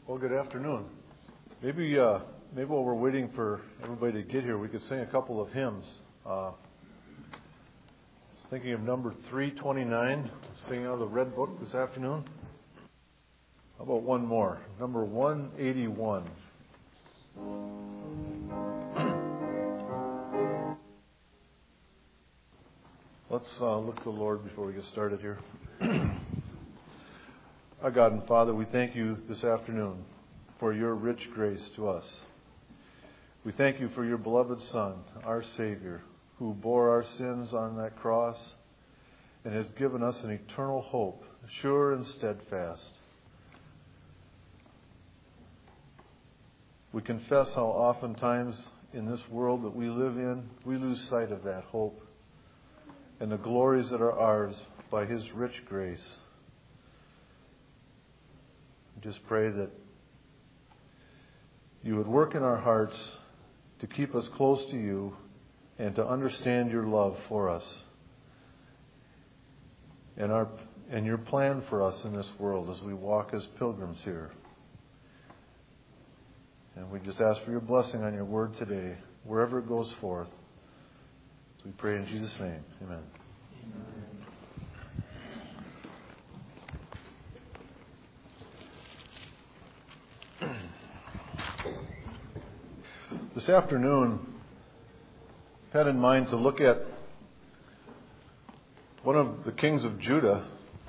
Well, good afternoon. Maybe while we're waiting for everybody to get here, we could sing a couple of hymns. I was thinking of number 329, singing out of the Red Book this afternoon. How about one more? Number 181. Let's look to the Lord before we get started here. Our God and Father, we thank you this afternoon for your rich grace to us. We thank you for your beloved Son, our Savior, who bore our sins on that cross and has given us an eternal hope, sure and steadfast. We confess how oftentimes in this world that we live in, we lose sight of that hope and the glories that are ours by his rich grace. Just pray that you would work in our hearts to keep us close to you and to understand your love for us and your plan for us in this world as we walk as pilgrims here. And we just ask for your blessing on your word today, wherever it goes forth. So we pray in Jesus' name. Amen. This afternoon, I had in mind to look at one of the kings of Judah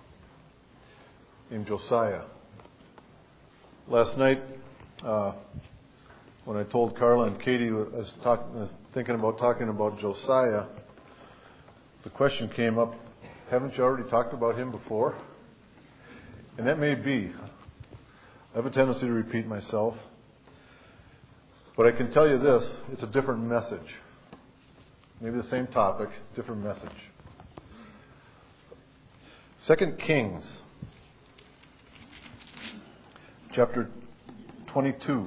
named Josiah. Last night, when I told Carla and Katie I was thinking about talking about Josiah, the question came up, haven't you already talked about him before? And that may be. I have a tendency to repeat myself. But I can tell you this, it's a different message. Maybe the same topic, different message. 2 Kings, chapter 22.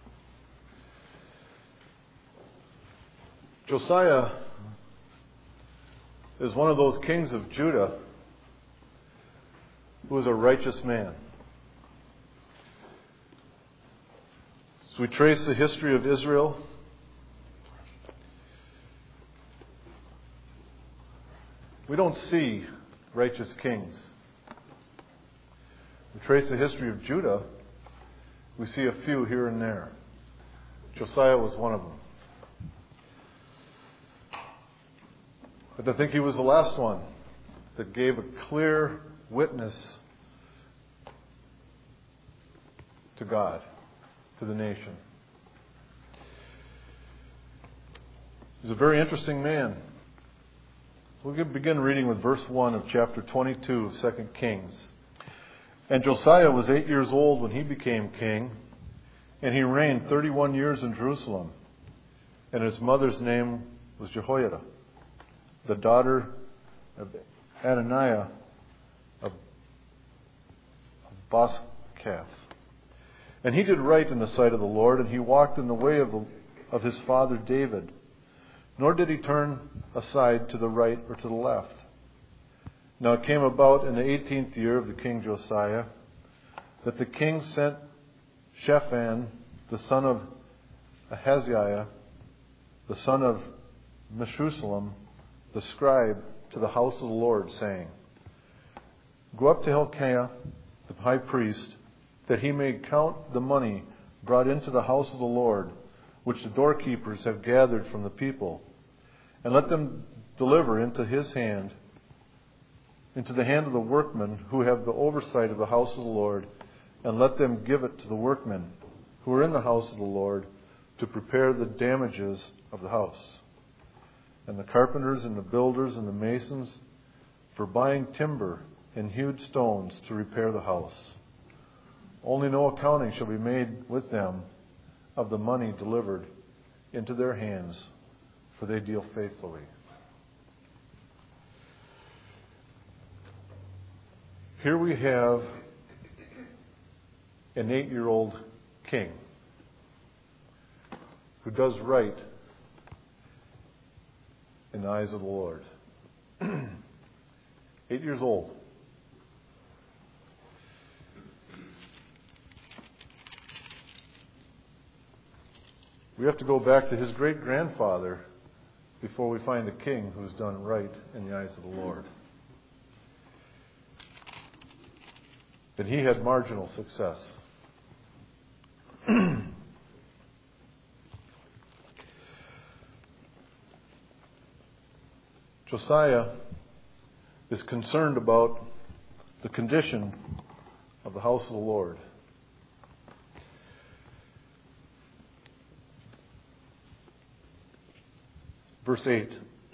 Josiah is one of those kings of Judah who was a righteous man. So we trace the history of Israel. We don't see righteous kings. We trace the history of Judah. We see a few here and there. Josiah was one of them. But I think he was the last one that gave a clear witness to God, to the nation. He's a very interesting man. We'll begin reading with verse 1 of chapter 22 of 2 Kings. And Josiah was 8 years old when he became king, and he reigned 31 years in Jerusalem. And his mother's name was Jehoiada, the daughter of Adoniah of Boskath. And he did right in the sight of the Lord, and he walked in the way of his father David. Nor did he turn aside to the right or to the left. Now it came about in the 18th year of the king Josiah that the king sent Shaphan, the son of Ahaziah, the son of Meshullam, the scribe, to the house of the Lord, saying, Go up to Hilkiah, the high priest, that he may count the money brought into the house of the Lord, which the doorkeepers have gathered from the people, and let them deliver into his hand, into the hand of the workmen who have the oversight of the house of the Lord, and let them give it to the workmen who are in the house of the Lord to prepare the damages of the house, and the carpenters and the builders and the masons for buying timber and hewed stones to repair the house. Only no accounting shall be made with them of the money delivered into their hands, for they deal faithfully. Here we have an 8-year-old king who does right in the eyes of the Lord. 8 years old. We have to go back to his great-grandfather before we find a king who's done right in the eyes of the Lord. And he had marginal success. Josiah is concerned about the condition of the house of the Lord. Verse 8.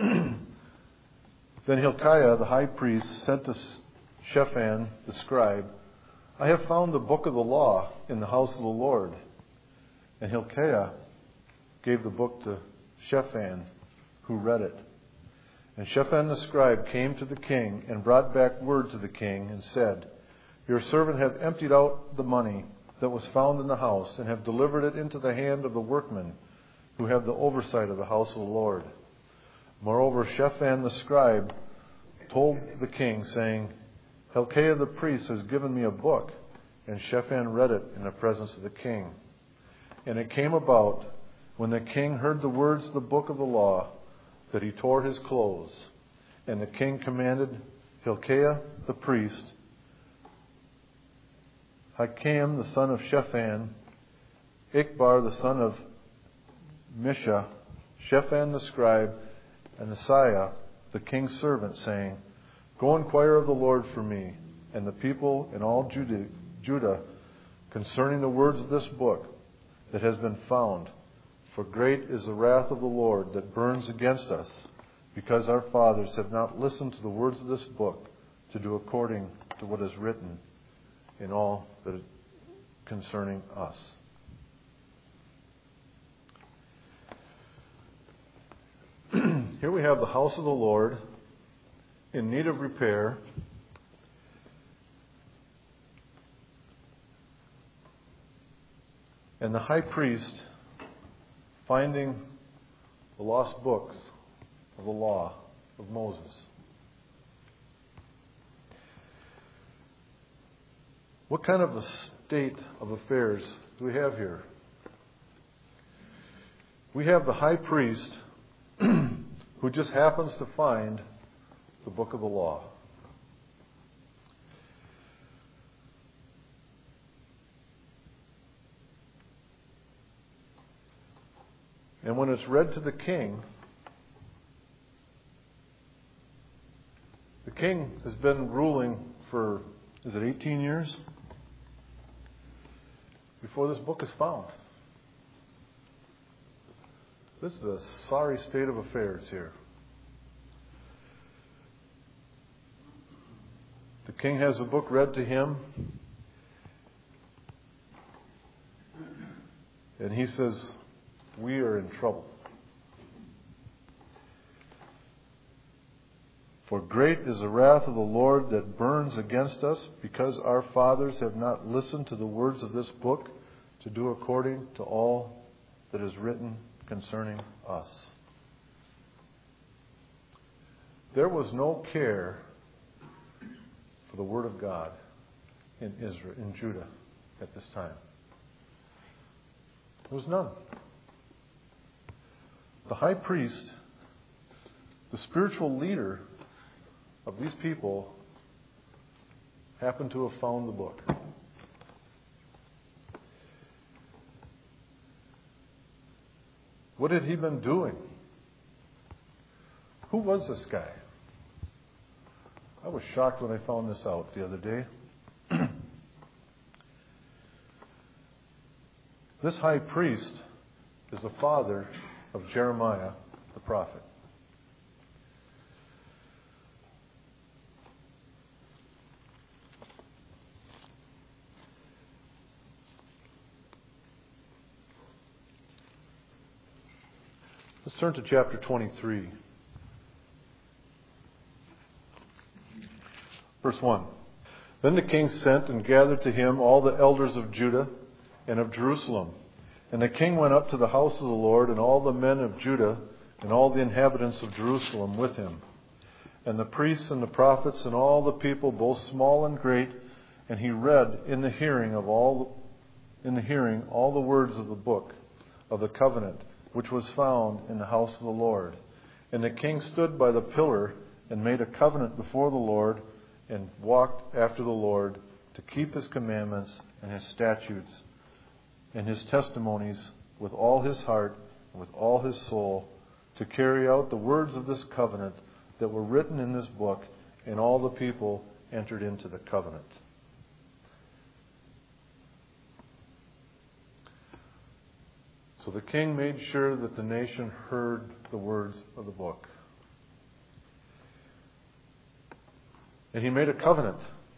Then Hilkiah the high priest sent to Shaphan the scribe, I have found the book of the law in the house of the Lord. And Hilkiah gave the book to Shaphan, who read it. And Shaphan the scribe came to the king and brought back word to the king and said, Your servant hath emptied out the money that was found in the house, and have delivered it into the hand of the workmen who have the oversight of the house of the Lord. Moreover, Shaphan the scribe told the king, saying, Hilkiah the priest has given me a book. And Shaphan read it in the presence of the king. And it came about, when the king heard the words of the book of the law, that he tore his clothes. And the king commanded Hilkiah the priest, Hikam the son of Shaphan, Ikbar the son of Misha, Shaphan the scribe, and Asaiah the king's servant, saying, Go inquire of the Lord for me, and the people and all Judah, concerning the words of this book that has been found. For great is the wrath of the Lord that burns against us, because our fathers have not listened to the words of this book to do according to what is written in all that is concerning us. Here we have the house of the Lord in need of repair. And the high priest finding the lost books of the law of Moses. What kind of a state of affairs do we have here? We have the high priest who just happens to find the book of the law. And when it's read to the king has been ruling for, is it 18 years? Before this book is found. This is a sorry state of affairs here. The king has the book read to him, and he says, we are in trouble. For great is the wrath of the Lord that burns against us, because our fathers have not listened to the words of this book to do according to all that is written concerning us. There was no care for the Word of God in Israel, in Judah at this time. There was none. The high priest, the spiritual leader of these people, happened to have found the book. What had he been doing? Who was this guy? I was shocked when I found this out the other day. This high priest is the father of Jeremiah the prophet. Let's turn to chapter 23. Verse 1. Then the king sent and gathered to him all the elders of Judah and of Jerusalem. And the king went up to the house of the Lord, and all the men of Judah and all the inhabitants of Jerusalem with him, and the priests and the prophets and all the people, both small and great. And he read in the hearing all the words of the book of the covenant, which was found in the house of the Lord. And the king stood by the pillar and made a covenant before the Lord and walked after the Lord to keep his commandments and his statutes and his testimonies with all his heart and with all his soul, to carry out the words of this covenant that were written in this book. And all the people entered into the covenant. So the king made sure that the nation heard the words of the book. And he made a covenant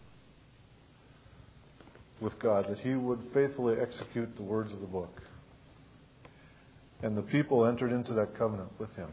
with God that he would faithfully execute the words of the book. And the people entered into that covenant with him.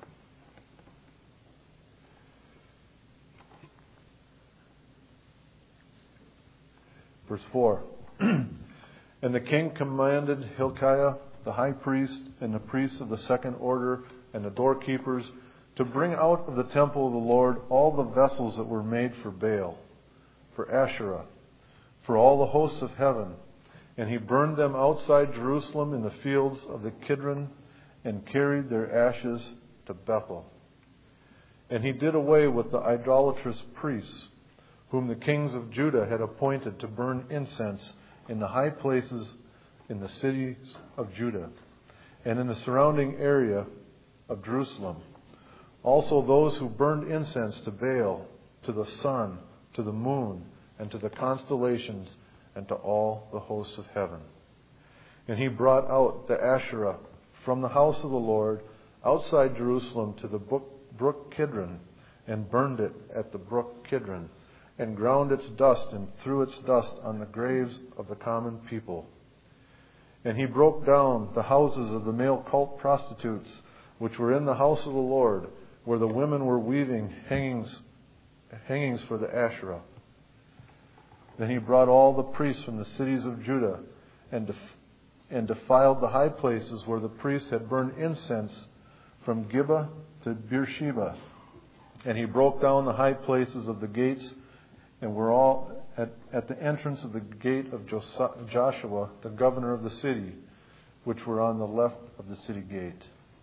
Verse 4. And the king commanded Hilkiah, the high priest, and the priests of the second order, and the doorkeepers, to bring out of the temple of the Lord all the vessels that were made for Baal, for Asherah, for all the hosts of heaven. And he burned them outside Jerusalem in the fields of the Kidron, and carried their ashes to Bethel. And he did away with the idolatrous priests, whom the kings of Judah had appointed to burn incense in the high places in the cities of Judah, and in the surrounding area of Jerusalem. Also those who burned incense to Baal, to the sun, to the moon, and to the constellations, and to all the hosts of heaven. And he brought out the Asherah from the house of the Lord outside Jerusalem to the brook Kidron, and burned it at the brook Kidron, and ground its dust and threw its dust on the graves of the common people. And he broke down the houses of the male cult prostitutes, which were in the house of the Lord, where the women were weaving hangings for the Asherah. Then he brought all the priests from the cities of Judah, and defiled the high places where the priests had burned incense, from Gibeah to Beersheba. And he broke down the high places of the gates, and were all at the entrance of the gate of Joshua, the governor of the city, which were on the left of the city gate.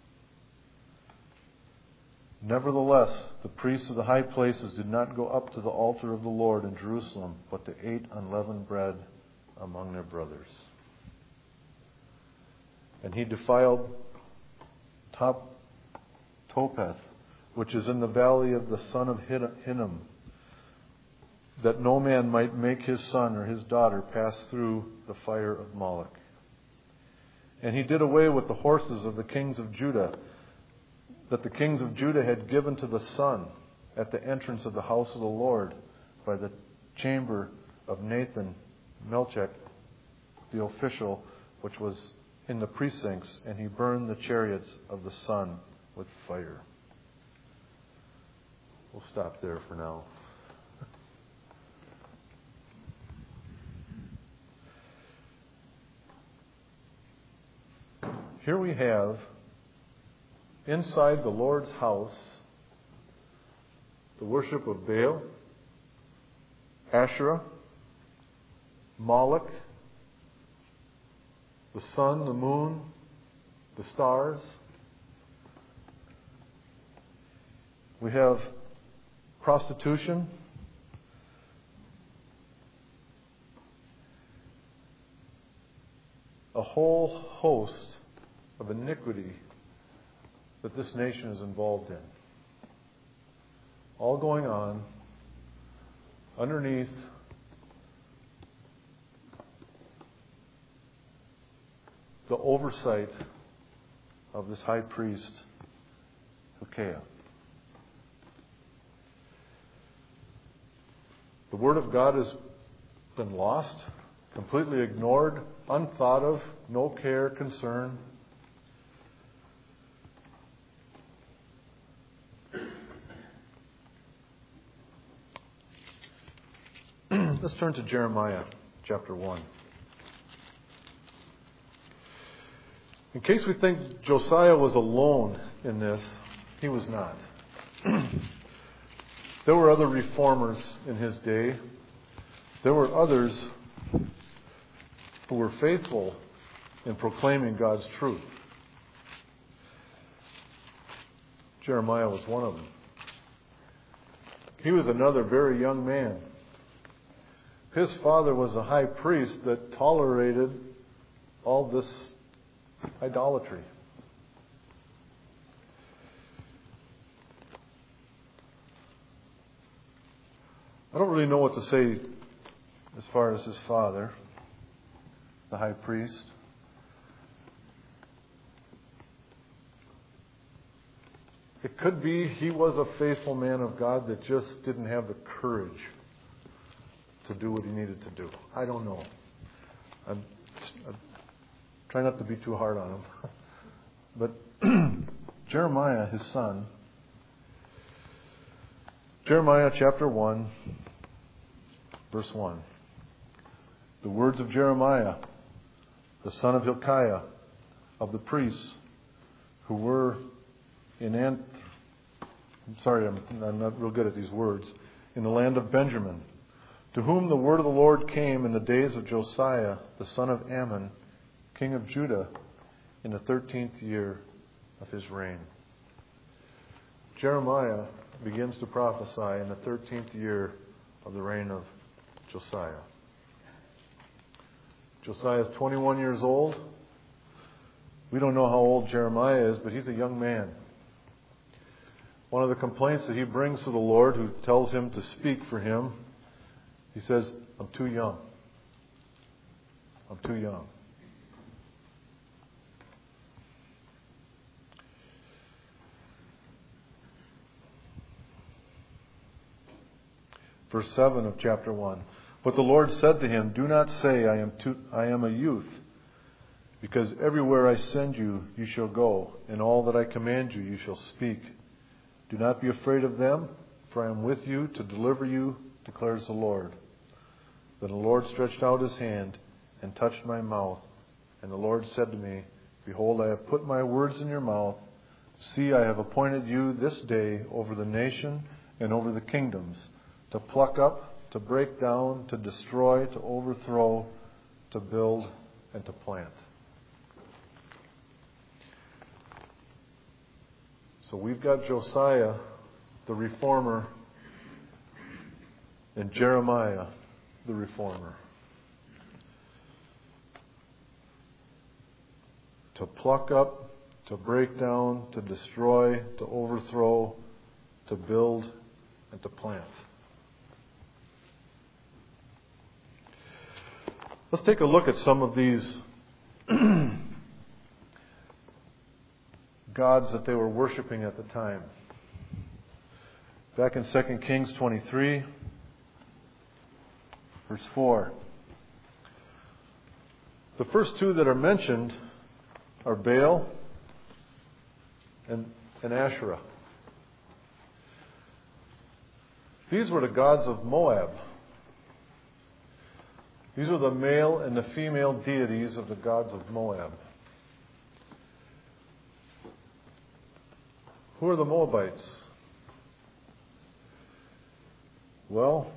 Nevertheless, the priests of the high places did not go up to the altar of the Lord in Jerusalem, but they ate unleavened bread among their brothers. And he defiled Topheth, which is in the valley of the son of Hinnom, that no man might make his son or his daughter pass through the fire of Moloch. And he did away with the horses of the kings of Judah, that the kings of Judah had given to the sun at the entrance of the house of the Lord by the chamber of Nathan Melchek, the official, which was in the precincts, and he burned the chariots of the sun with fire. We'll stop there for now. Here we have, inside the Lord's house, the worship of Baal, Asherah, Moloch, the sun, the moon, the stars. We have prostitution. A whole host of iniquity that this nation is involved in. All going on underneath the oversight of this high priest, Hilkiah. The Word of God has been lost, completely ignored, unthought of, no care, concern. Let's turn to Jeremiah chapter 1. In case we think Josiah was alone in this, he was not. There were other reformers in his day. There were others who were faithful in proclaiming God's truth. Jeremiah was one of them. He was another very young man. His father was a high priest that tolerated all this idolatry. I don't really know what to say as far as his father, the high priest. It could be he was a faithful man of God that just didn't have the courage to do what he needed to do. I don't know. I try not to be too hard on him. But Jeremiah, his son, Jeremiah chapter 1, verse 1. The words of Jeremiah, the son of Hilkiah, of the priests, who were in I'm not real good at these words. In the land of Benjamin, to whom the word of the Lord came in the days of Josiah, the son of Ammon, king of Judah, in the 13th year of his reign. Jeremiah begins to prophesy in the 13th year of the reign of Josiah. Josiah is 21 years old. We don't know how old Jeremiah is, but he's a young man. One of the complaints that he brings to the Lord, who tells him to speak for him, he says, I'm too young. I'm too young. Verse 7 of chapter 1. But the Lord said to him, do not say, I am a youth, because everywhere I send you, you shall go, and all that I command you, you shall speak. Do not be afraid of them, for I am with you to deliver you, declares the Lord. Then the Lord stretched out his hand and touched my mouth. And the Lord said to me, behold, I have put my words in your mouth. See, I have appointed you this day over the nation and over the kingdoms, to pluck up, to break down, to destroy, to overthrow, to build, and to plant. So we've got Josiah, the reformer, and Jeremiah, the reformer. To pluck up, to break down, to destroy, to overthrow, to build, and to plant. Let's take a look at some of these gods that they were worshiping at the time. Back in 2 Kings 23, verse 4. The first two that are mentioned are Baal and Asherah. These were the gods of Moab. These were the male and the female deities of the gods of Moab. Who are the Moabites? Well,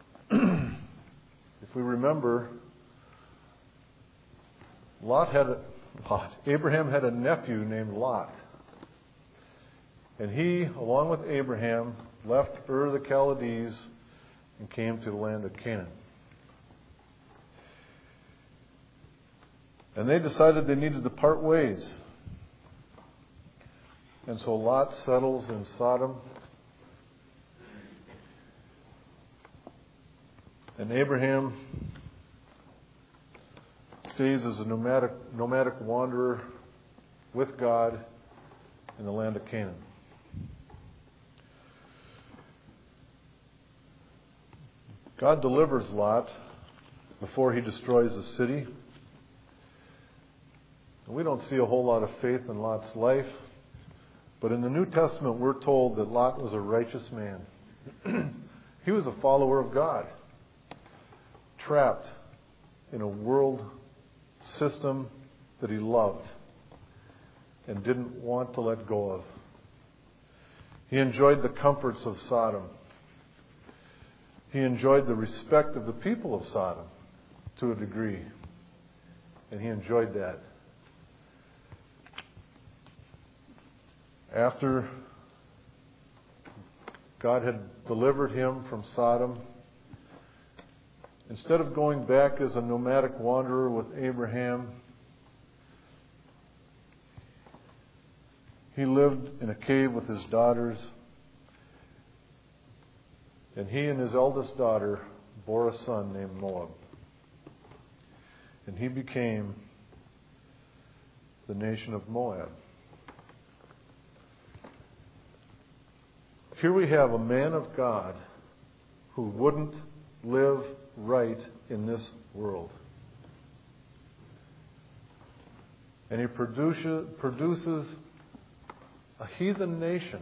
if we remember, Abraham had a nephew named Lot. And he, along with Abraham, left Ur of the Chaldees and came to the land of Canaan. And they decided they needed to part ways. And so Lot settles in Sodom. And Abraham stays as a nomadic wanderer with God in the land of Canaan. God delivers Lot before he destroys the city. And we don't see a whole lot of faith in Lot's life. But in the New Testament, we're told that Lot was a righteous man. He was a follower of God, trapped in a world system that he loved and didn't want to let go of. He enjoyed the comforts of Sodom. He enjoyed the respect of the people of Sodom to a degree. And he enjoyed that. After God had delivered him from Sodom. Instead of going back as a nomadic wanderer with Abraham, he lived in a cave with his daughters. And he and his eldest daughter bore a son named Moab. And he became the nation of Moab. Here we have a man of God who wouldn't live right in this world. And he produces a heathen nation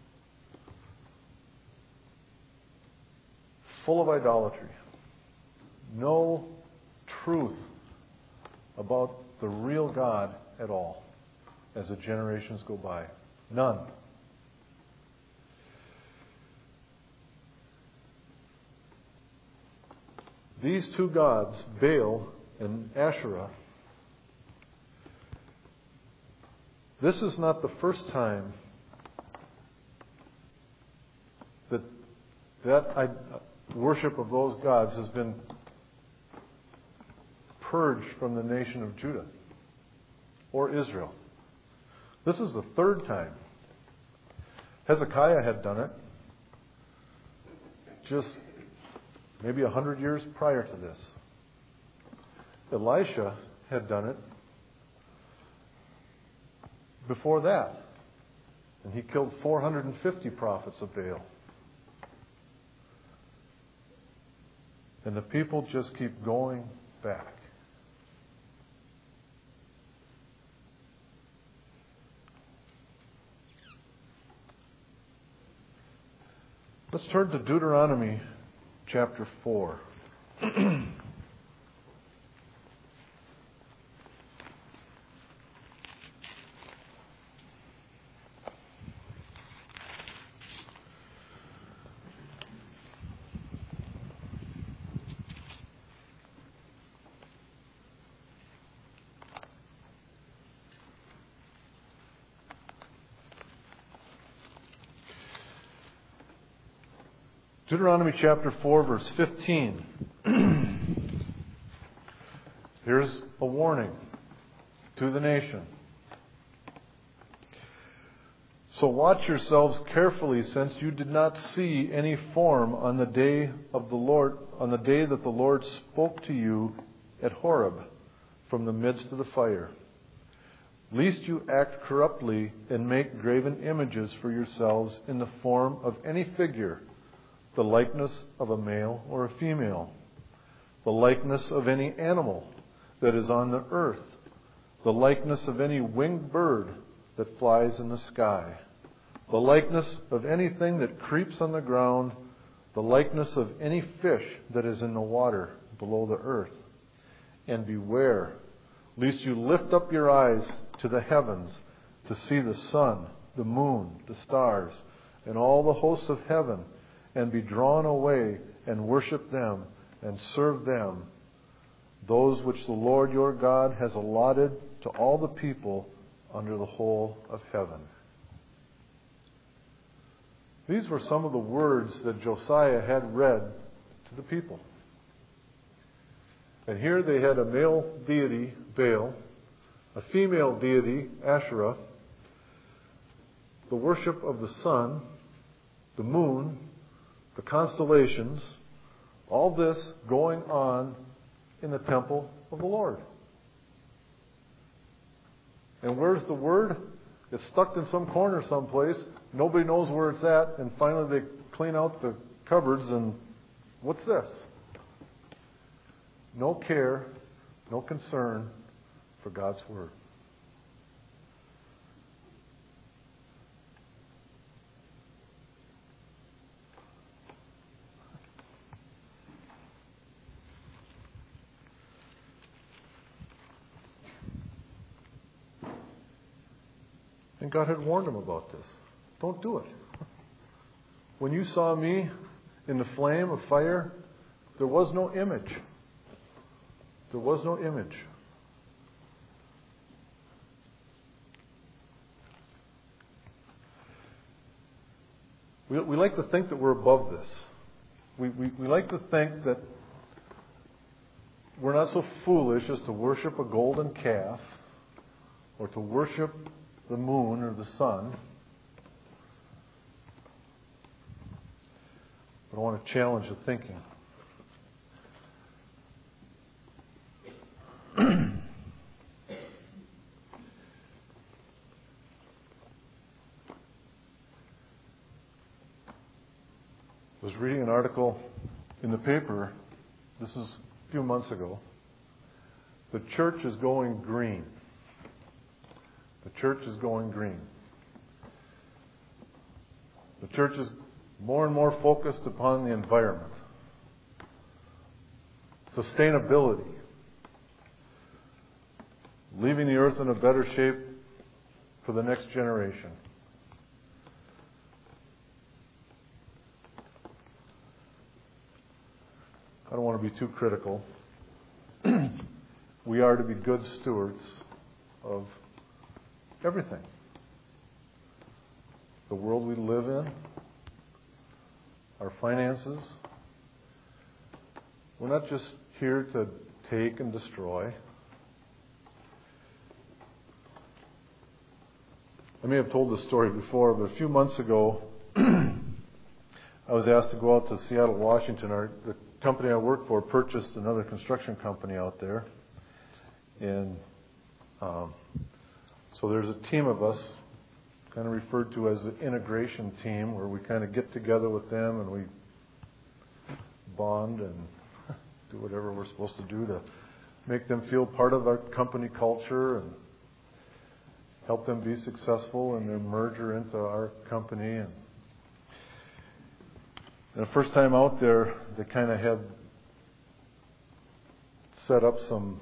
full of idolatry. No truth about the real God at all as the generations go by. None. These two gods, Baal and Asherah, this is not the first time that worship of those gods has been purged from the nation of Judah or Israel. This is the third time. Hezekiah had done it just maybe 100 years prior to this. Elisha had done it before that. And he killed 450 prophets of Baal. And the people just keep going back. Let's turn to Deuteronomy chapter 4. Deuteronomy chapter 4, verse 15. Here's a warning to the nation. So watch yourselves carefully, since you did not see any form on the day of the Lord, on the day that the Lord spoke to you at Horeb from the midst of the fire. Lest you act corruptly and make graven images for yourselves in the form of any figure, the likeness of a male or a female, the likeness of any animal that is on the earth, the likeness of any winged bird that flies in the sky, the likeness of anything that creeps on the ground, the likeness of any fish that is in the water below the earth. And beware, lest you lift up your eyes to the heavens to see the sun, the moon, the stars, and all the hosts of heaven, and be drawn away and worship them and serve them, those which the Lord your God has allotted to all the people under the whole of heaven. These were some of the words that Josiah had read to the people. And here they had a male deity, Baal, a female deity, Asherah, the worship of the sun, the moon, the constellations, all this going on in the temple of the Lord. And where's the word? It's stuck in some corner someplace. Nobody knows where it's at. And finally they clean out the cupboards and what's this? No care, no concern for God's word. And God had warned him about this. Don't do it. When you saw me in the flame of fire, there was no image. There was no image. We like to think that we're above this. We like to think that we're not so foolish as to worship a golden calf or to worship the moon or the sun. But I want to challenge the thinking. I was reading an article in the paper, this is a few months ago. The church is going green. The church is going green. The church is more and more focused upon the environment, sustainability, leaving the earth in a better shape for the next generation. I don't want to be too critical. We are to be good stewards of everything. The world we live in, our finances. We're not just here to take and destroy. I may have told this story before, but a few months ago, I was asked to go out to Seattle, Washington. The company I work for purchased another construction company out there. And so there's a team of us, kind of referred to as the integration team, where we kind of get together with them and we bond and do whatever we're supposed to do to make them feel part of our company culture and help them be successful in their merger into our company. And the first time out there, they kind of had set up some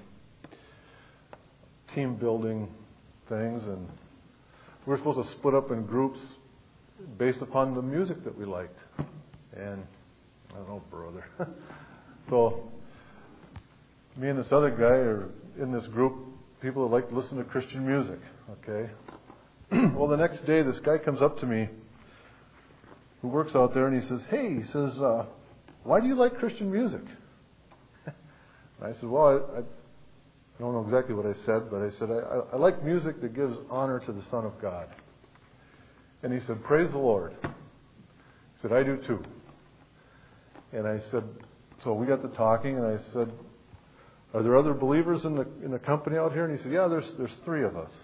team building things, and we were supposed to split up in groups based upon the music that we liked. And I don't know, brother. So me and this other guy are in this group, people that like to listen to Christian music. Okay. Well, the next day, this guy comes up to me who works out there, and he says, "Hey," he says, "why do you like Christian music?" And I said, "Well, I don't know exactly what I said, but I said, I like music that gives honor to the Son of God." And he said, "Praise the Lord." He said, "I do too." And I said, so we got to talking, and I said, "Are there other believers in the company out here?" And he said, "Yeah, there's three of us."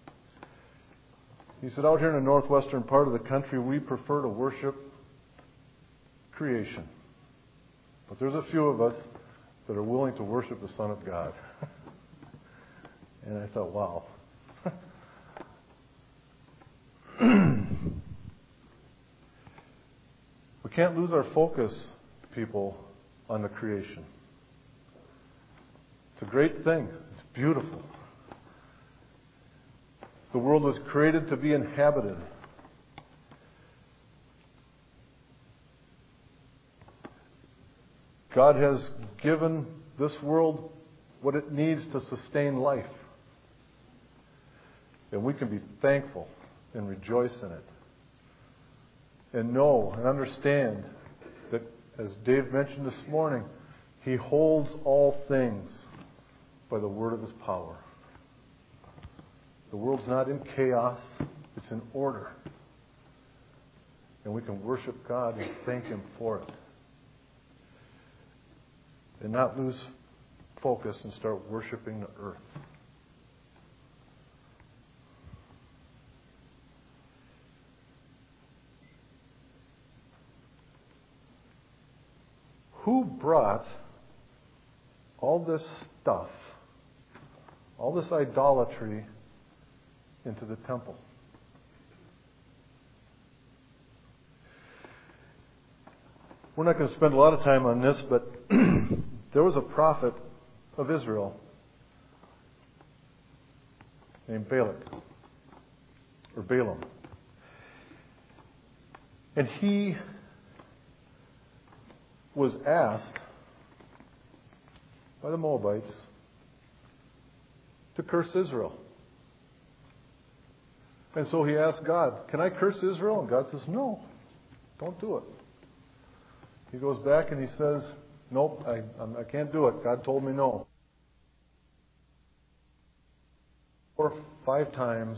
He said, "Out here in the northwestern part of the country, we prefer to worship creation. But there's a few of us that are willing to worship the Son of God." And I thought, wow. We can't lose our focus, people, on the creation. It's a great thing. It's beautiful. The world was created to be inhabited. God has given this world what it needs to sustain life. And we can be thankful and rejoice in it. And know and understand that, as Dave mentioned this morning, He holds all things by the word of His power. The world's not in chaos, it's in order. And we can worship God and thank Him for it. And not lose focus and start worshiping the earth. Who brought all this stuff, all this idolatry into the temple? We're not going to spend a lot of time on this, but there was a prophet of Israel named Balak, or Balaam. And he was asked by the Moabites to curse Israel. And so he asked God, "Can I curse Israel?" And God says, "No. Don't do it. He goes back and he says, nope, I can't do it. God told me no. 4 or 5 times.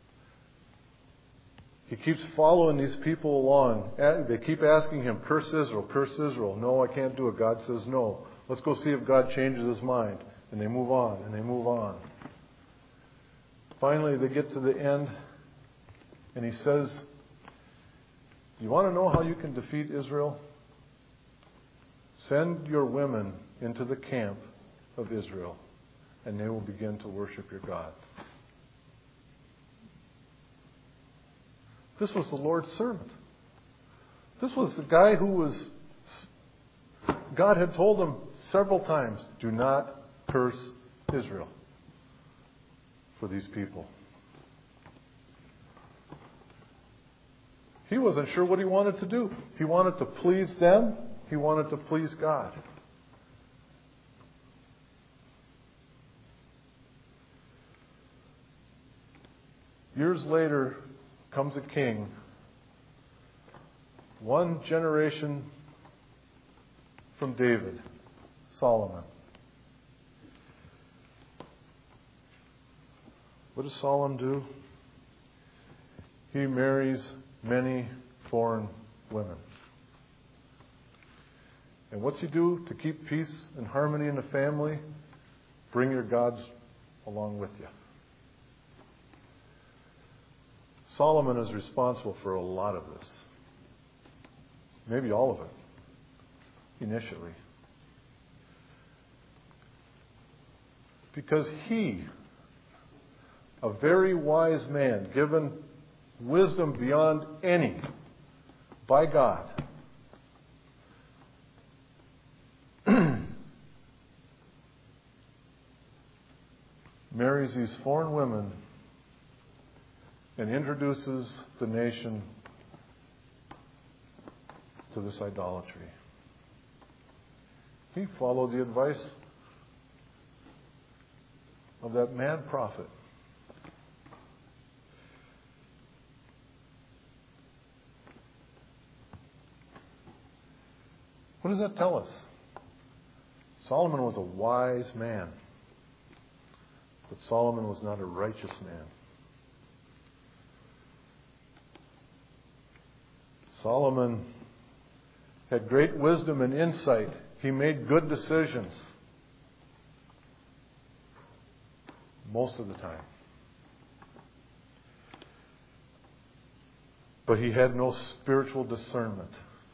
He keeps following these people along. They keep asking him, curse Israel, curse Israel. No, I can't do it. God says no. Let's go see if God changes his mind. And they move on, and they move on. Finally, they get to the end, and he says, you want to know how you can defeat Israel? Send your women into the camp of Israel, and they will begin to worship your gods. This was the Lord's servant. This was the guy God had told him several times, do not curse Israel for these people. He wasn't sure what he wanted to do. He wanted to please them. He wanted to please God. Years later comes a king, one generation from David, Solomon. What does Solomon do? He marries many foreign women. And what's he do to keep peace and harmony in the family? Bring your gods along with you. Solomon is responsible for a lot of this. Maybe all of it, initially. Because he, a very wise man, given wisdom beyond any by God, marries these foreign women and introduces the nation to this idolatry. He followed the advice of that mad prophet. What does that tell us? Solomon was a wise man, but Solomon was not a righteous man. Solomon had great wisdom and insight. He made good decisions most of the time. But he had no spiritual discernment.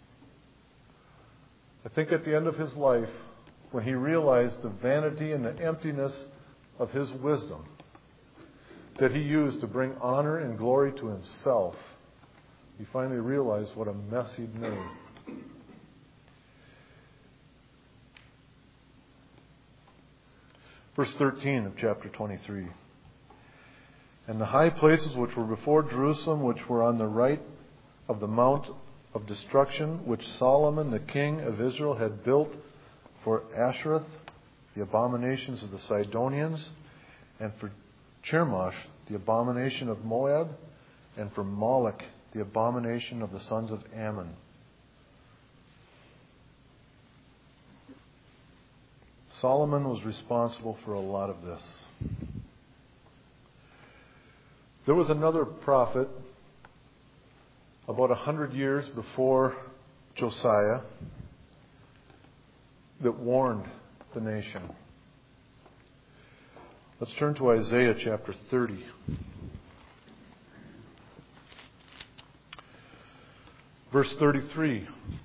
I think at the end of his life, when he realized the vanity and the emptiness of his wisdom that he used to bring honor and glory to himself, he finally realized what a mess he'd made. Verse 13 of chapter 23. And the high places which were before Jerusalem, which were on the right of the mount of destruction, which Solomon the king of Israel had built for Ashereth, the abominations of the Sidonians, and for Chemosh, the abomination of Moab, and for Moloch, the abomination of the sons of Ammon. Solomon was responsible for a lot of this. There was another prophet about 100 years before Josiah that warned the nation. Let's turn to Isaiah chapter 30. Verse 33.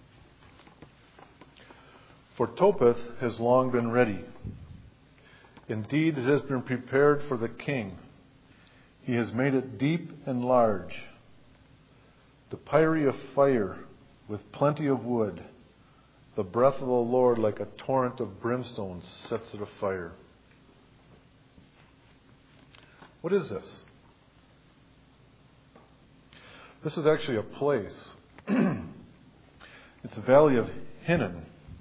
For Topheth has long been ready. Indeed, it has been prepared for the king. He has made it deep and large. The pyre of fire with plenty of wood. The breath of the Lord like a torrent of brimstone sets it afire. What is this? This is actually a place. It's the valley of Hinnom.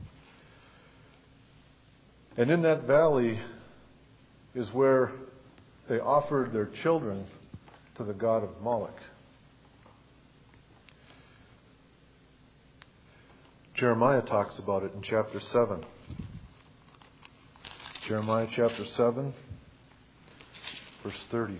And in that valley is where they offered their children to the god of Moloch. Jeremiah talks about it in chapter 7. Jeremiah chapter 7, verse 30.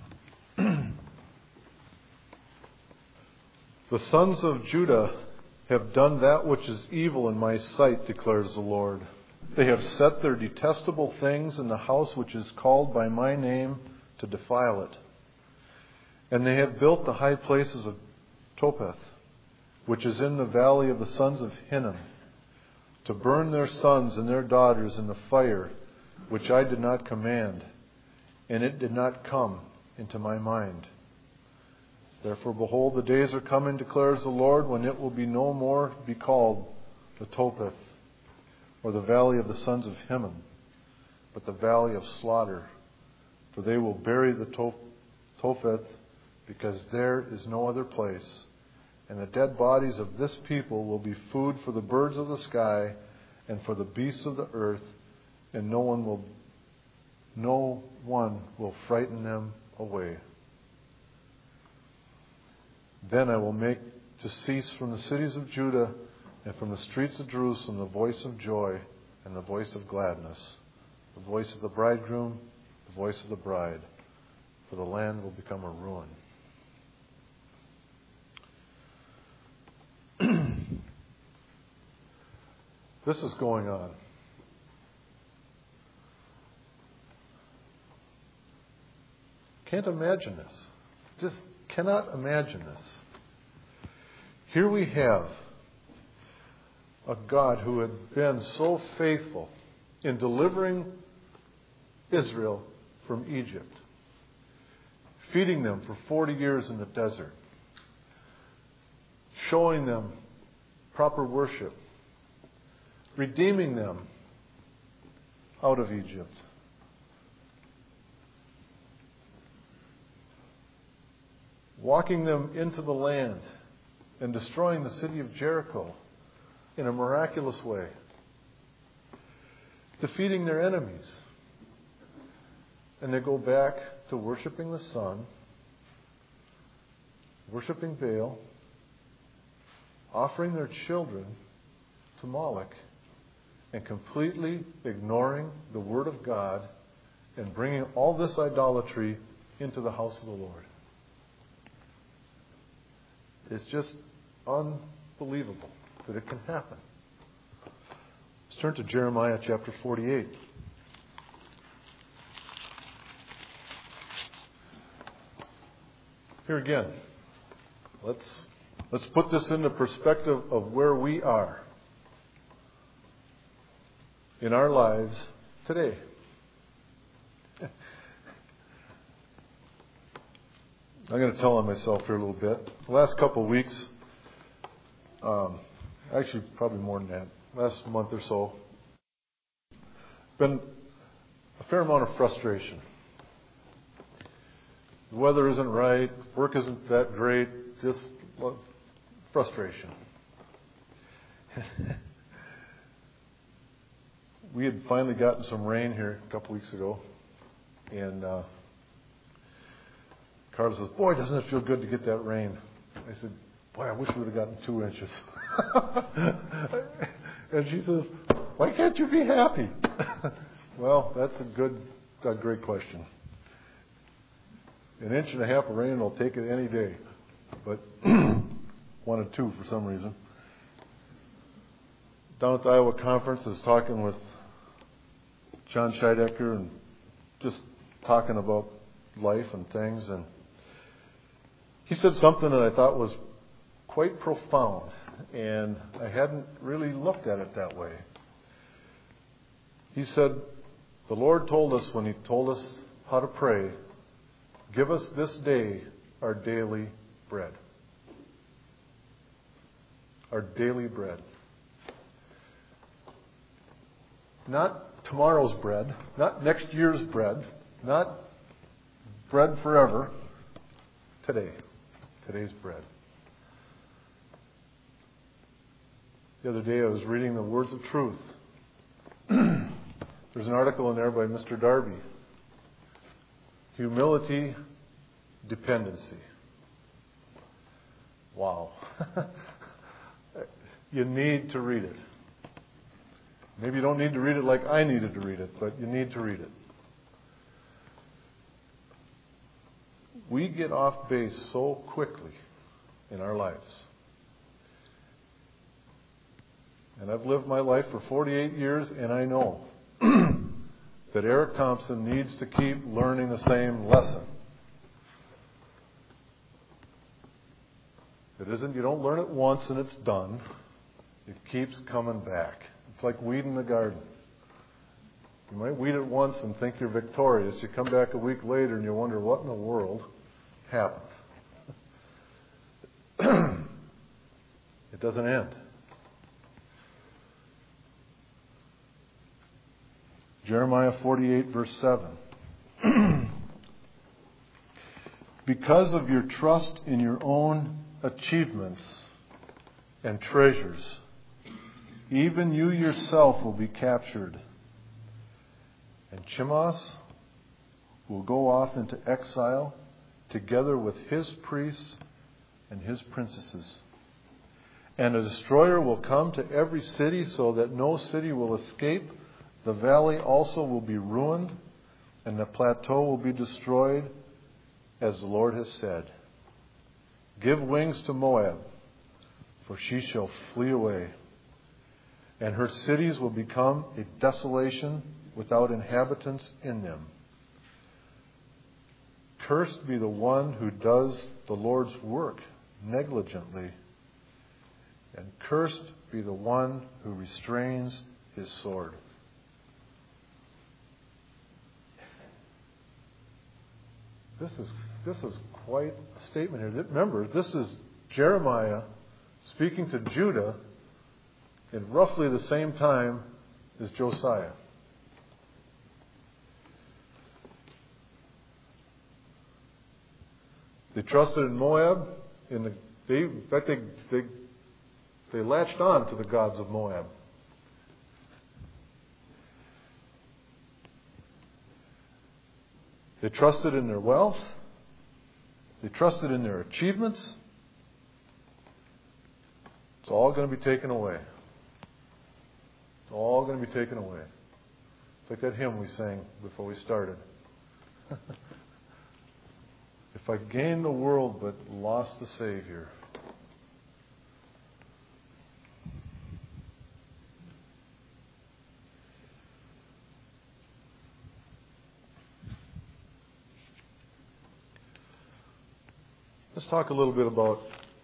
The sons of Judah have done that which is evil in my sight, declares the Lord. They have set their detestable things in the house which is called by my name to defile it. And they have built the high places of Topheth, which is in the valley of the sons of Hinnom, to burn their sons and their daughters in the fire, which I did not command, and it did not come into my mind. Therefore, behold, the days are coming, declares the Lord, when it will be no more be called the Topheth, or the valley of the sons of Hinnom, but the valley of slaughter. For they will bury the Topheth, because there is no other place. And the dead bodies of this people will be food for the birds of the sky and for the beasts of the earth, and no one will frighten them away. Then I will make to cease from the cities of Judah and from the streets of Jerusalem the voice of joy and the voice of gladness, the voice of the bridegroom, the voice of the bride, for the land will become a ruin. This is going on. Can't imagine this. Just cannot imagine this. Here we have a God who had been so faithful in delivering Israel from Egypt, feeding them for 40 years in the desert, showing them proper worship, redeeming them out of Egypt. Walking them into the land and destroying the city of Jericho in a miraculous way. Defeating their enemies. And they go back to worshiping the sun, worshiping Baal, offering their children to Moloch, and completely ignoring the Word of God and bringing all this idolatry into the house of the Lord. It's just unbelievable that it can happen. Let's turn to Jeremiah chapter 48. Here again, let's put this into perspective of where we are in our lives today. I'm going to tell on myself here a little bit. The last couple of weeks, actually probably more than that, last month or so, been a fair amount of frustration. The weather isn't right, work isn't that great, just frustration. We had finally gotten some rain here a couple weeks ago, and Carla says, "Boy, doesn't it feel good to get that rain?" I said, "Boy, I wish we would have gotten 2 inches." And she says, "Why can't you be happy?" Well, that's a great question. 1.5 inches of rain will take it any day, but wanted 2 for some reason. Down at the Iowa conference, I was talking with John Scheidecker and just talking about life and things, and he said something that I thought was quite profound, and I hadn't really looked at it that way. He said, the Lord told us when He told us how to pray, "Give us this day our daily bread." Our daily bread. Not tomorrow's bread, not next year's bread, not bread forever. Today's bread. The other day I was reading the Words of Truth. There's an article in there by Mr. Darby. Humility, dependency. Wow. You need to read it. Maybe you don't need to read it like I needed to read it, but you need to read it. We get off base so quickly in our lives. And I've lived my life for 48 years, and I know that Eric Thompson needs to keep learning the same lesson. It isn't, you don't learn it once and it's done. It keeps coming back. It's like weeding the garden. You might weed it once and think you're victorious. You come back a week later and you wonder what in the world happened. It doesn't end. Jeremiah 48, verse 7. Because of your trust in your own achievements and treasures, even you yourself will be captured. And Chimos will go off into exile together with his priests and his princesses. And a destroyer will come to every city so that no city will escape. The valley also will be ruined, and the plateau will be destroyed, as the Lord has said. Give wings to Moab, for she shall flee away, and her cities will become a desolation without inhabitants in them. Cursed be the one who does the Lord's work negligently, and cursed be the one who restrains his sword. This is quite a statement here. Remember, this is Jeremiah speaking to Judah in roughly the same time as Josiah. They trusted in Moab. In fact, they latched on to the gods of Moab. They trusted in their wealth. They trusted in their achievements. It's all going to be taken away. It's all going to be taken away. It's like that hymn we sang before we started. If I gained the world but lost the Savior. Let's talk a little bit about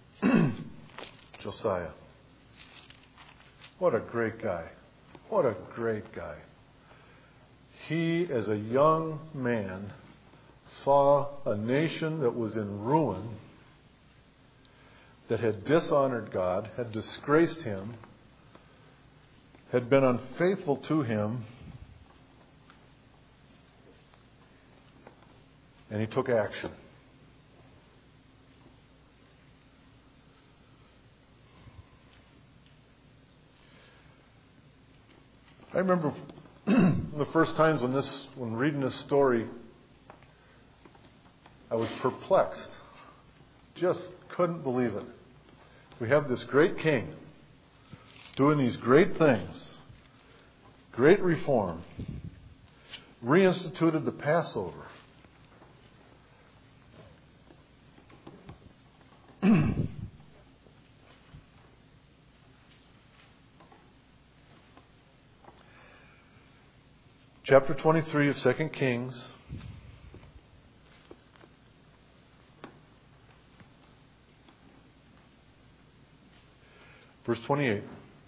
Josiah. What a great guy. What a great guy. He, as a young man, saw a nation that was in ruin, that had dishonored God, had disgraced Him, had been unfaithful to Him, and he took action. I remember the first times when reading this story, I was perplexed. Just couldn't believe it. We have this great king doing these great things, great reform, reinstituted the Passover. Chapter 23 of 2 Kings. Verse 28.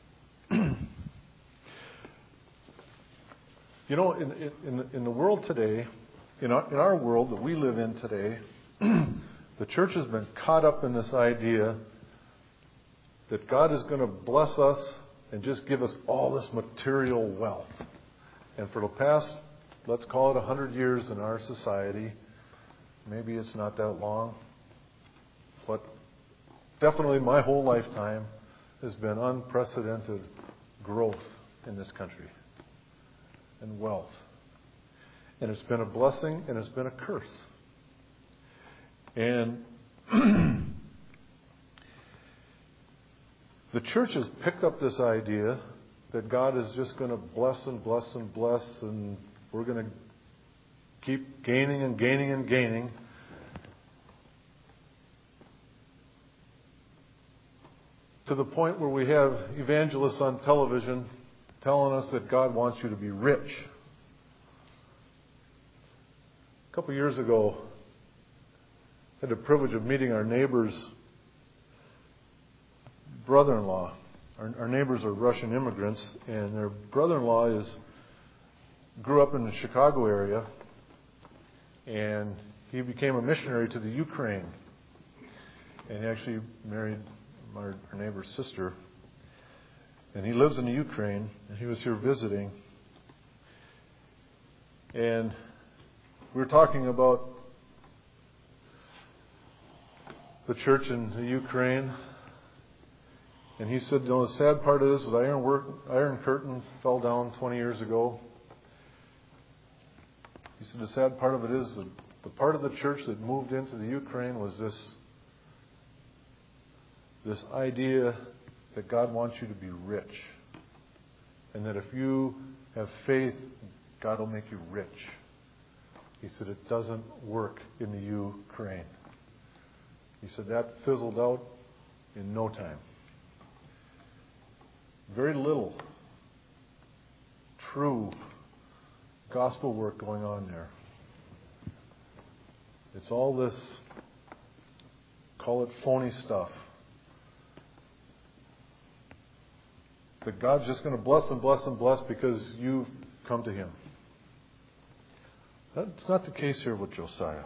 You know, in the world today, in our world that we live in today, the church has been caught up in this idea that God is going to bless us and just give us all this material wealth. And for the past, let's call it 100 years in our society, maybe it's not that long, but definitely my whole lifetime has been unprecedented growth in this country and wealth. And it's been a blessing and it's been a curse. And The church has picked up this idea that God is just going to bless and bless and bless, and we're going to keep gaining and gaining and gaining. To the point where we have evangelists on television telling us that God wants you to be rich. A couple years ago, I had the privilege of meeting our neighbor's brother-in-law. Our neighbors are Russian immigrants, and their brother-in-law grew up in the Chicago area, and he became a missionary to the Ukraine. And he actually married our neighbor's sister. And he lives in the Ukraine, and he was here visiting. And we were talking about the church in the Ukraine. And he said, the sad part of this is the Iron Curtain fell down 20 years ago. He said, the sad part of it is that the part of the church that moved into the Ukraine was this idea that God wants you to be rich. And that if you have faith, God will make you rich. He said, it doesn't work in the Ukraine. He said, that fizzled out in no time. Very little true gospel work going on there. It's all this, call it phony stuff. That God's just going to bless and bless and bless because you've come to Him. That's not the case here with Josiah.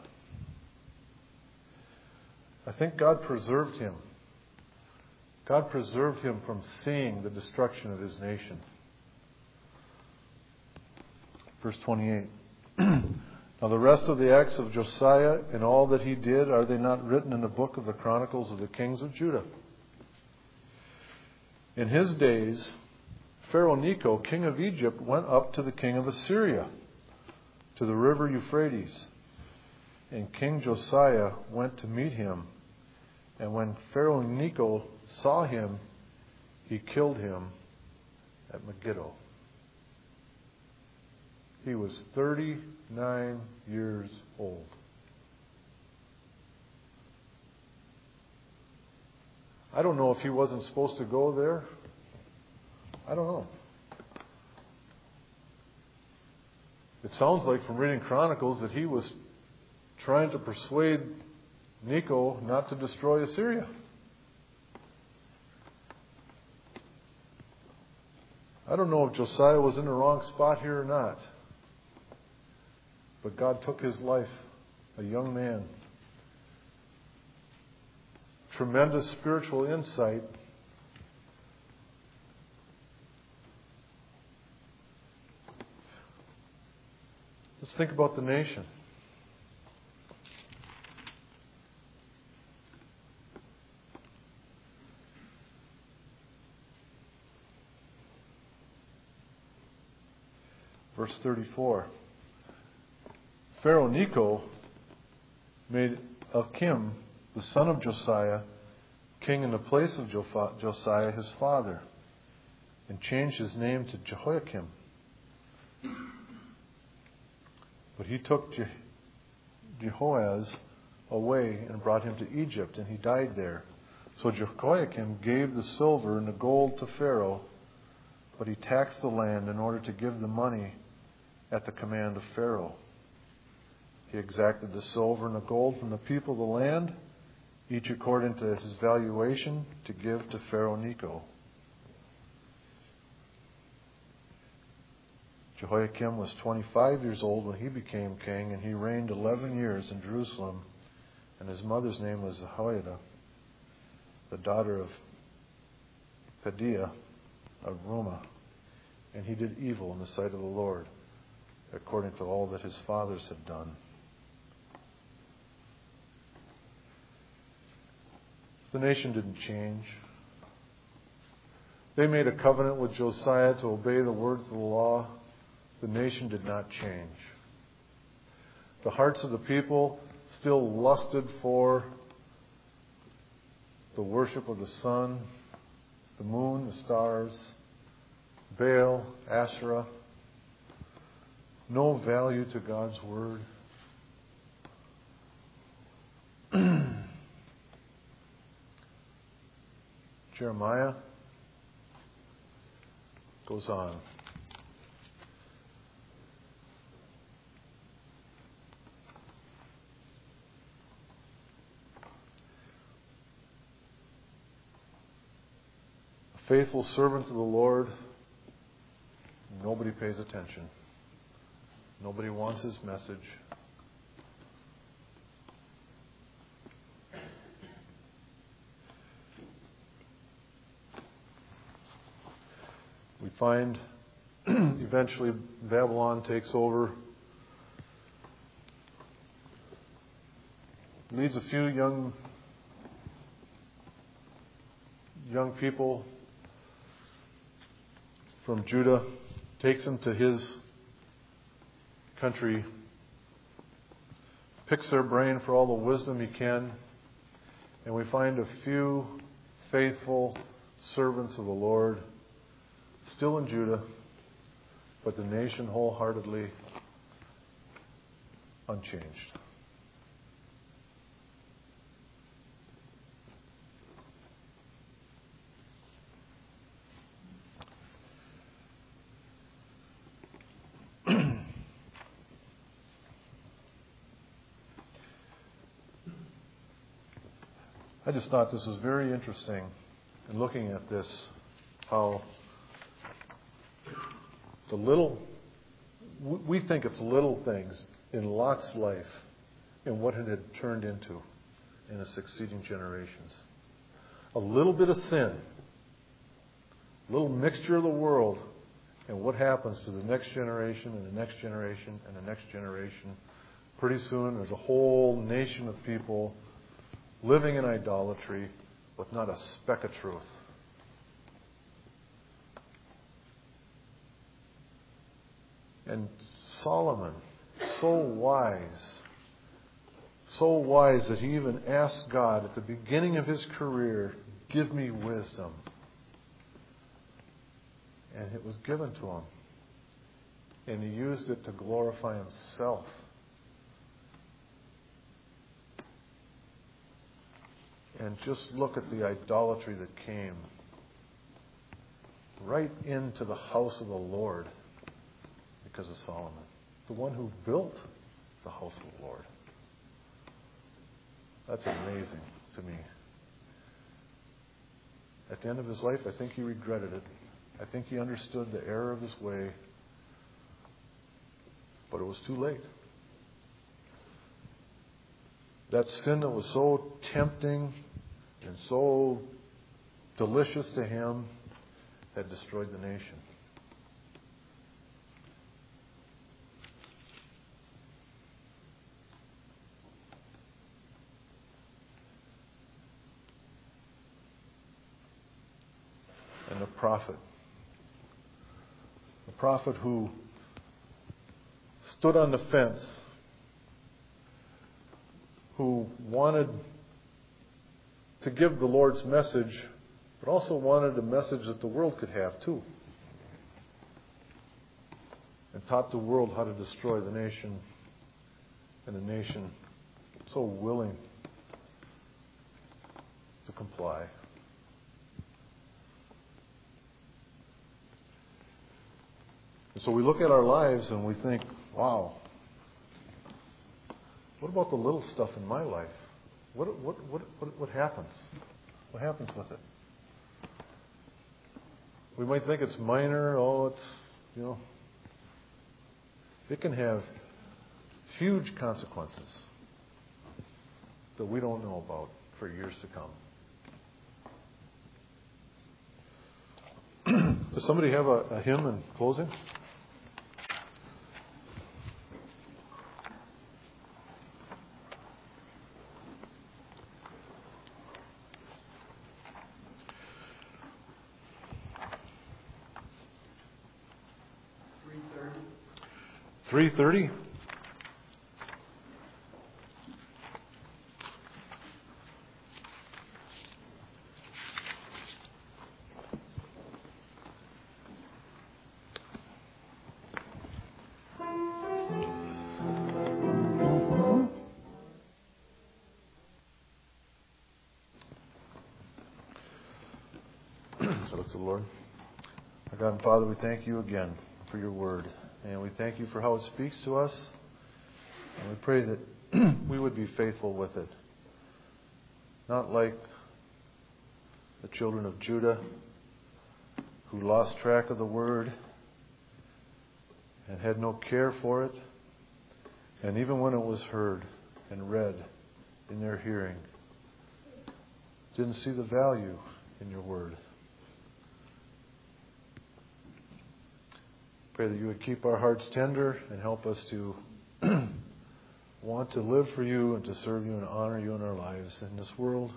I think God preserved him. God preserved him from seeing the destruction of his nation. Verse 28. Now the rest of the acts of Josiah and all that he did, are they not written in the book of the Chronicles of the kings of Judah? In his days, Pharaoh Necho, king of Egypt, went up to the king of Assyria, to the river Euphrates. And King Josiah went to meet him. And when Pharaoh Necho saw him, he killed him at Megiddo. He was 39 years old. I don't know if he wasn't supposed to go there. I don't know. It sounds like from reading Chronicles that he was trying to persuade Necho not to destroy Assyria. I don't know if Josiah was in the wrong spot here or not. But God took his life, a young man. Tremendous spiritual insight. Let's think about the nation. Verse 34. Pharaoh Necho made Achim, the son of Josiah, king in the place of Josiah his father, and changed his name to Jehoiakim. But he took Jehoaz away and brought him to Egypt, and he died there. So Jehoiakim gave the silver and the gold to Pharaoh, but he taxed the land in order to give the money at the command of Pharaoh. He exacted the silver and the gold from the people of the land, each according to his valuation, to give to Pharaoh Necho. Jehoiakim was 25 years old when he became king, and he reigned 11 years in Jerusalem, and his mother's name was Jehoiada, the daughter of Pedaiah of Rumah. And he did evil in the sight of the Lord, according to all that his fathers had done. The nation didn't change. They made a covenant with Josiah to obey the words of the law. The nation did not change. The hearts of the people still lusted for the worship of the sun, the moon, the stars, Baal, Asherah, no value to God's Word. Jeremiah goes on. A faithful servant of the Lord, nobody pays attention. Nobody wants his message. We find eventually Babylon takes over, leads a few young people from Judah, takes them to his country, picks their brain for all the wisdom he can, and we find a few faithful servants of the Lord still in Judah, but the nation wholeheartedly unchanged. I just thought this was very interesting in looking at this, how the little, we think it's little things in Lot's life and what it had turned into in the succeeding generations. A little bit of sin, a little mixture of the world, and what happens to the next generation and the next generation and the next generation. Pretty soon there's a whole nation of people living in idolatry with not a speck of truth. And Solomon, so wise that he even asked God at the beginning of his career, give me wisdom. And it was given to him. And he used it to glorify himself. And just look at the idolatry that came right into the house of the Lord because of Solomon, the one who built the house of the Lord. That's amazing to me. At the end of his life, I think he regretted it. I think he understood the error of his way, but it was too late. That sin that was so tempting and so delicious to him had destroyed the nation. And the prophet who stood on the fence, who wanted to give the Lord's message, but also wanted a message that the world could have too. And taught the world how to destroy the nation, and the nation so willing to comply. And so we look at our lives and we think, wow, what about the little stuff in my life? What happens? What happens with it? We might think it's minor. It can have huge consequences that we don't know about for years to come. Does somebody have a hymn in closing? $330. So look to the Lord. Our God and Father, we thank you again for your word. And we thank you for how it speaks to us. And we pray that we would be faithful with it. Not like the children of Judah who lost track of the word and had no care for it. And even when it was heard and read in their hearing, didn't see the value in your word. Pray that you would keep our hearts tender and help us to want to live for you and to serve you and honor you in our lives in this world,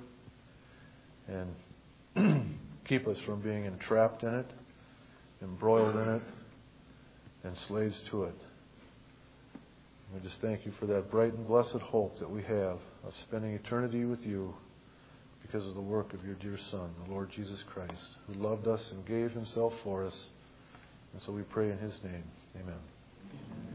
and keep us from being entrapped in it, embroiled in it, and slaves to it. We just thank you for that bright and blessed hope that we have of spending eternity with you because of the work of your dear Son, the Lord Jesus Christ, who loved us and gave himself for us. And so we pray in his name. Amen.